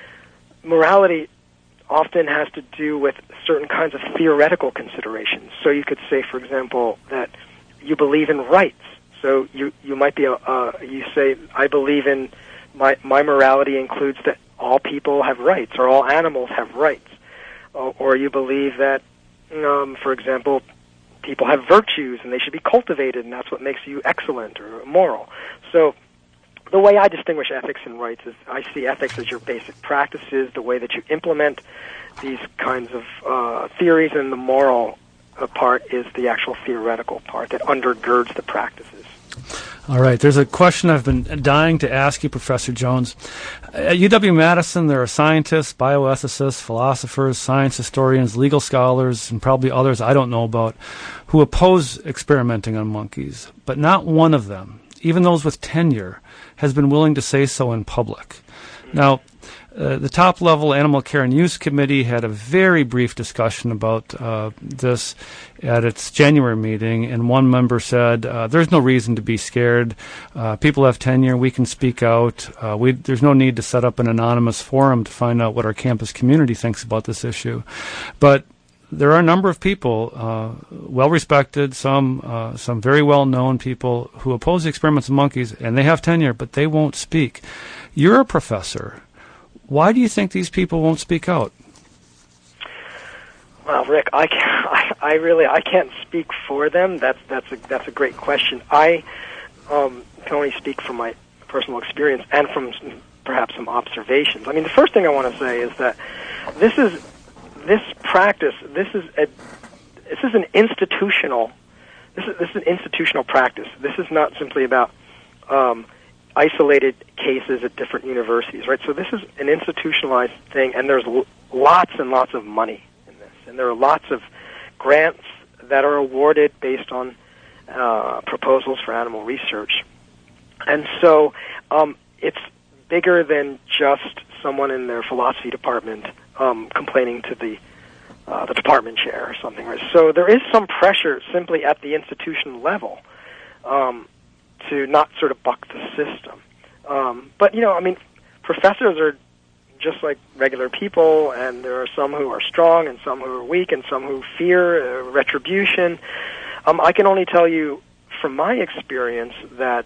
often has to do with certain kinds of theoretical considerations. So you could say, for example, that you believe in rights. So you might be you say, I believe in my morality includes that all people have rights or all animals have rights, or you believe that, for example, people have virtues and they should be cultivated, and that's what makes you excellent or moral. So the way I distinguish ethics and rights is I see ethics as your basic practices, the way that you implement these kinds of theories, and the moral part is the actual theoretical part that undergirds the practices. All right, there's a question I've been dying to ask you, Professor Jones. At UW-Madison, there are scientists, bioethicists, philosophers, science historians, legal scholars, and probably others I don't know about, who oppose experimenting on monkeys. But not one of them, even those with tenure, has been willing to say so in public. Now, the top-level Animal Care and Use Committee had a very brief discussion about this at its January meeting, and one member said, there's no reason to be scared. People have tenure. We can speak out. There's no need to set up an anonymous forum to find out what our campus community thinks about this issue. But there are a number of people, well-respected, some very well-known people who oppose the experiments of monkeys, and they have tenure, but they won't speak. You're a professor. Why do you think these people won't speak out? Well, Rick, I can't speak for them. That's a great question. I can only speak from my personal experience and from perhaps some observations. I mean, the first thing I want to say is that this is an institutional practice. This is not simply about isolated cases at different universities, right? So this is an institutionalized thing, and there's lots and lots of money in this, and there are lots of grants that are awarded based on proposals for animal research. And so it's bigger than just someone in their philosophy department complaining to the department chair or something, right? So there is some pressure simply at the institution level to not sort of buck the system. But, I mean, professors are just like regular people, and there are some who are strong and some who are weak and some who fear retribution. I can only tell you from my experience that,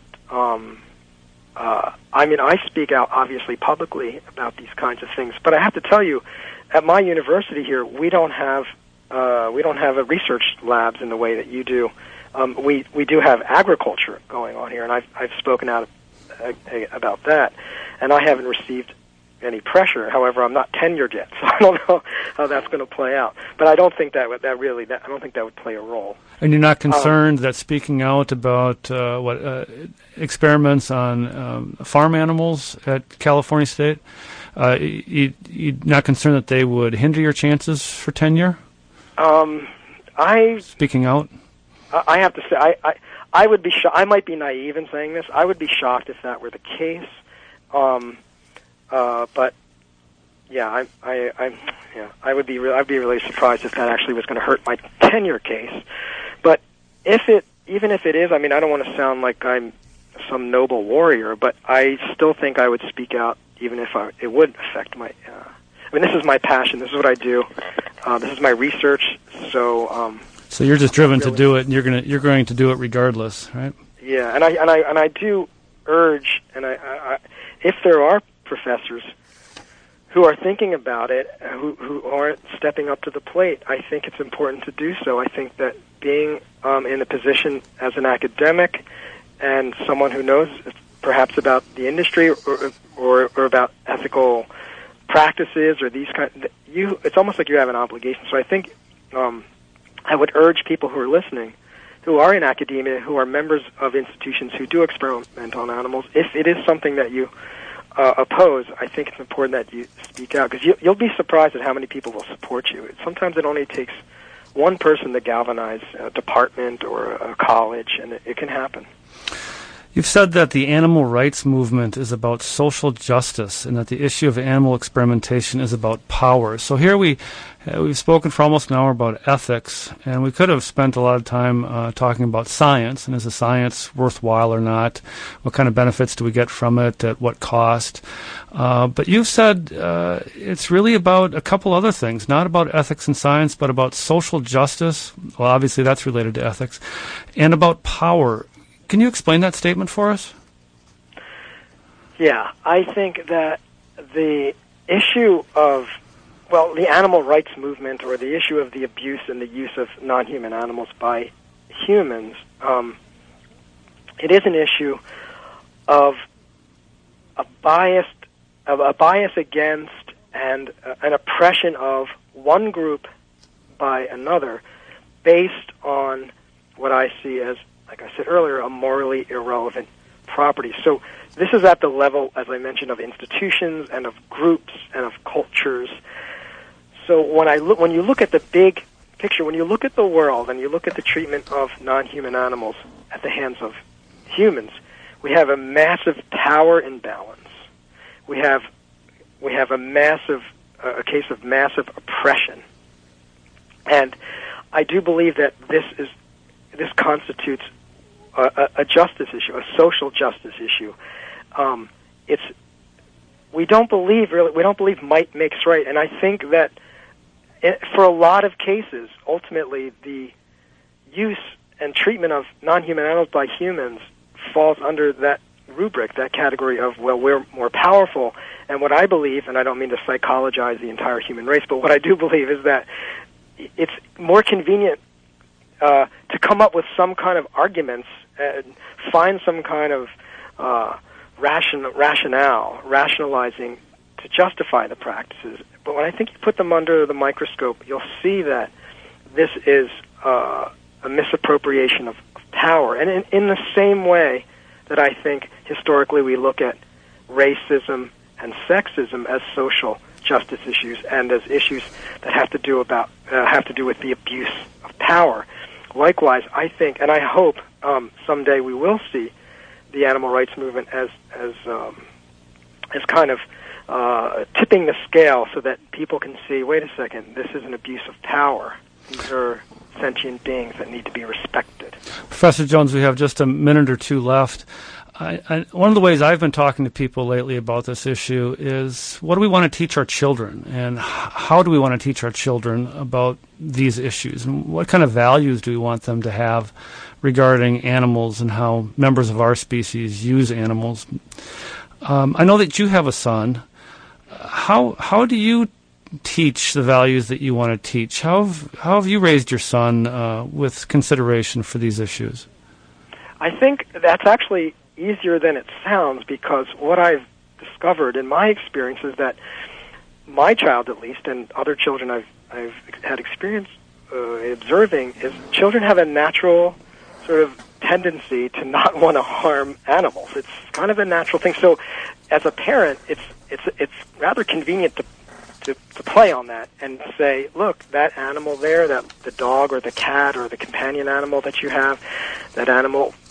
I speak out obviously publicly about these kinds of things, but I have to tell you, at my university here, we don't have a research labs in the way that you do. We do have agriculture going on here, and I've spoken out about that, and I haven't received any pressure. However, I'm not tenured yet, so I don't know how that's going to play out. But I don't think I don't think that would play a role. And you're not concerned that speaking out about experiments on farm animals at California State, you're not concerned that they would hinder your chances for tenure? Speaking out? I have to say, I would be I might be naive in saying this. I would be shocked if that were the case. But I'd be really surprised if that actually was going to hurt my tenure case. But even if it is, I mean, I don't want to sound like I'm some noble warrior, but I still think I would speak out, even if it would affect my. I mean, this is my passion. This is what I do. This is my research. So. So you're just driven to do it, and you're going to do it regardless, right? Yeah, and I do urge, and I if there are professors who are thinking about it, who aren't stepping up to the plate, I think it's important to do so. I think that being in a position as an academic and someone who knows perhaps about the industry or about ethical practices or these it's almost like you have an obligation. So I think I would urge people who are listening, who are in academia, who are members of institutions who do experiment on animals, if it is something that you oppose, I think it's important that you speak out, because you'll be surprised at how many people will support you. Sometimes it only takes one person to galvanize a department or a college, and it can happen. You've said that the animal rights movement is about social justice and that the issue of animal experimentation is about power. So here we've spoken for almost an hour about ethics, and we could have spent a lot of time talking about science, and is the science worthwhile or not? What kind of benefits do we get from it? At what cost? But you've said it's really about a couple other things, not about ethics and science, but about social justice. Well, obviously that's related to ethics, and about power. Can you explain that statement for us? Yeah, I think that the issue of, the animal rights movement, or the issue of the abuse and the use of non-human animals by humans, it is an issue of a bias against and an oppression of one group by another, based on what I see as, like I said earlier, a morally irrelevant property. So this is at the level, as I mentioned, of institutions and of groups and of cultures. So when you look at the big picture, when you look at the world and you look at the treatment of non-human animals at the hands of humans, we have a massive power imbalance. We have a case of massive oppression, and I do believe that this constitutes a justice issue, a social justice issue. We don't believe might makes right, and I think that for a lot of cases, ultimately the use and treatment of non-human animals by humans falls under that rubric, that category of, we're more powerful. And what I believe, and I don't mean to psychologize the entire human race, but what I do believe is that it's more convenient to come up with some kind of arguments and find some kind of rationalizing to justify the practices. But when I think you put them under the microscope, you'll see that this is a misappropriation of power. And in the same way that I think historically we look at racism and sexism as social justice issues and as issues that have to do with the abuse of power. Likewise, I think, and I hope someday we will see the animal rights movement as kind of tipping the scale so that people can see, wait a second, this is an abuse of power. These are sentient beings that need to be respected. Professor Jones, we have just a minute or two left. One of the ways I've been talking to people lately about this issue is, what do we want to teach our children, and how do we want to teach our children about these issues, and what kind of values do we want them to have regarding animals and how members of our species use animals? I know that you have a son. How do you teach the values that you want to teach? How have you raised your son with consideration for these issues? I think that's actually easier than it sounds, because what I've discovered in my experience is that my child, at least, and other children I've had experience observing, is children have a natural sort of tendency to not want to harm animals. It's kind of a natural thing. So as a parent, it's rather convenient to play on that and say, look, that animal there, that the dog or the cat or the companion animal that you have, that animal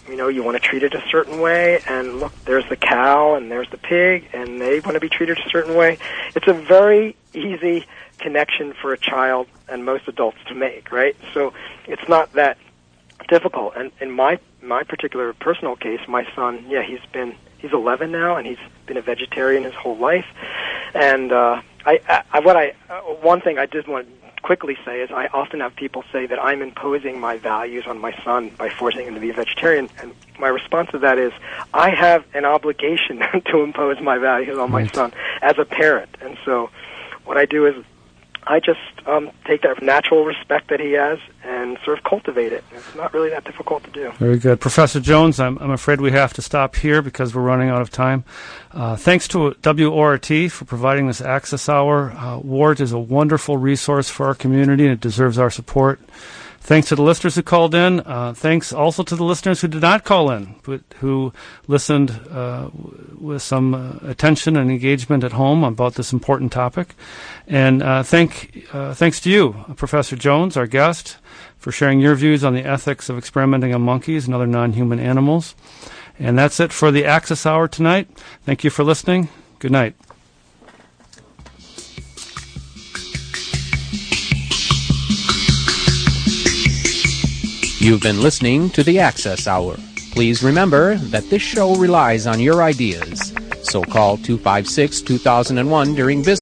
you want to treat it a certain way, and look, there's the cow and there's the pig, and they want to be treated a certain way. It's a very easy connection for a child and most adults to make, right? So it's not that difficult. And in my particular personal case, my son, he's 11 now, and he's been a vegetarian his whole life. And one thing I did want to quickly say is I often have people say that I'm imposing my values on my son by forcing him to be a vegetarian, and my response to that is I have an obligation to impose my values on my son as a parent. And so what I do is I just take that natural respect that he has and sort of cultivate it. It's not really that difficult to do. Very good. Professor Jones, I'm afraid we have to stop here because we're running out of time. Thanks to WORT for providing this Access Hour. WORT is a wonderful resource for our community, and it deserves our support. Thanks to the listeners who called in. Thanks also to the listeners who did not call in, but who listened with some attention and engagement at home about this important topic. And thanks to you, Professor Jones, our guest, for sharing your views on the ethics of experimenting on monkeys and other non-human animals. And that's it for the Access Hour tonight. Thank you for listening. Good night. You've been listening to the Access Hour. Please remember that this show relies on your ideas. So call 256-2001 during business